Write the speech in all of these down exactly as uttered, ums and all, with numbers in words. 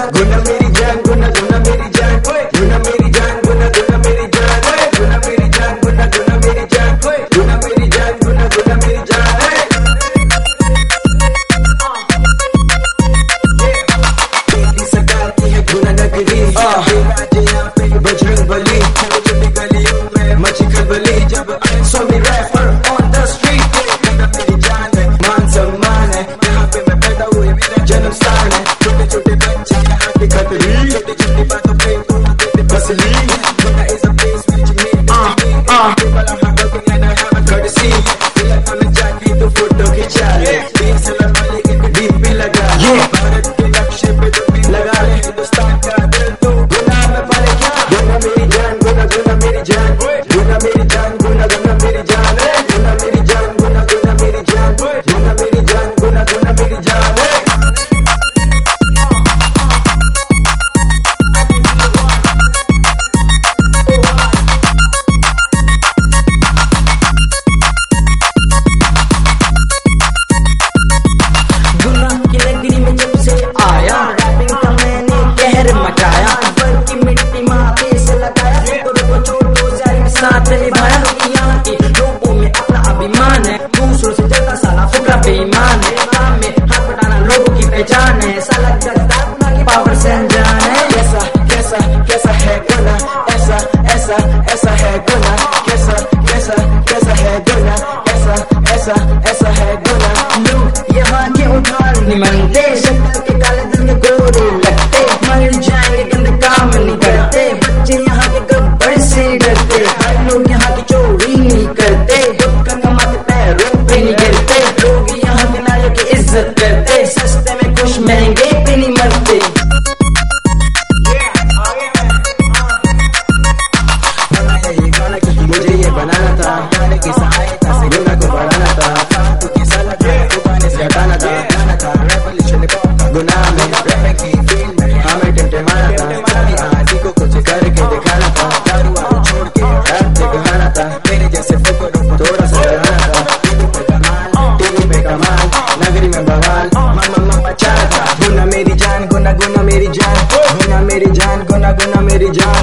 गुना मेरी जान, गुना गुना मेरी जान, गुना मेरी जान, गुना गुना मेरी जान, गुना मेरी जान, गुना गुना मेरी जान, गुना मेरी जान, गुना गुना मेरी जान। बेटी सताती है गुना नगरी, यहाँ पे बजरंग बली, छोटी गलियों में मची खलबली, जब so me rapper on the street. गुना मेरी जान है, मान सम्मान है, यहाँ पे मैं पैदा हुए मेरा जन्म स्थान है। छोटे छोटे बच्चे यहाँ के खतरी, छोटी छोटी बातों पे देते बसली। गुना is a place which means people are hardworking and I have a courtesy। इलाका में जाके तो फोटो खिंचा ले, बीस साल वाले एक डीप भी लगा ले, भारत के नक्शे पे जो भी लगा ले, हिंदुस्तान का दिल तो गुना में पाले क्या। गुना मेरी जान, गुना गुना मेरी जान, गुना मेरी जान, गुना गुना मेरी जान, गुना मेरी जान, गुना गुना मेरी जान, गुना मेरी जान, गुना गुना मेरी जान। बेईमान है, काम में हाथ बटाना लोगों की पहचान है, साला जगता की पावर से अनजान है। कैसा कैसा कैसा है गुना, ऐसा ऐसा ऐसा है गुना, कैसा कैसा कैसा है गुना, ऐसा ऐसा ऐसा है गुना। लोग यहाँ के उधार नहीं मानते, शक्ल के काले दिल में गोरे लगते, मर जाएंगे गंदे काम नहीं करते, बच्चे यहाँ के गब्बर से डरते, हर लोग यहाँ की चोरी नहीं करते, खुद का कमाते पैरों पे नहीं गिरते, लोग यहाँ के नायक की इज्जत करते, सस्ते में कुछ महंगे पे नहीं मरते। मुझे ये बनाना था, गाने की सहायता से गुना को बढ़ाना था, फालतू की सलाह को गाने से हटाना था, गाना था रेवोल्यूशन गुना में, रैप की फील्ड में हमें टिमटिमाना था, सारी आदि को कुछ करके दिखाना था, दारू वारू छोड़ के रैप दिखाना था, मेरे जैसे फुकरों को थोड़ा सा डराना था, टीवी पे कमाल, टीवी पे कमाल, नगरी में बवाल, मम्मा मम्मा चाह था। गुना मेरी जान, गुना गुना मेरी जान, गुना मेरी जान, गुना गुना मेरी जान।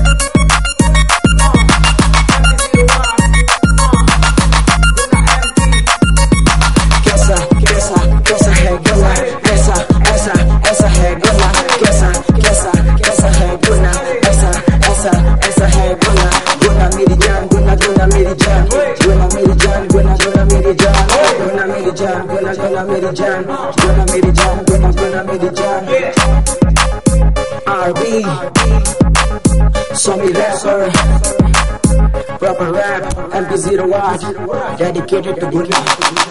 कैसा कैसा कैसा है गुना, ऐसा ऐसा ऐसा है गुना, कैसा कैसा कैसा है गुना, ऐसा ऐसा ऐसा है गुना। गुना मेरी जान, गुना गुना मेरी जान, गुना मेरी जान, गुना गुना मेरी जान, गुना मेरी जान, गुना गुना मेरी जान, गुना मेरी जान, गुना गुना मेरी जान। R B So me rapper, proper rap, M P zero one, dedicated to Guna.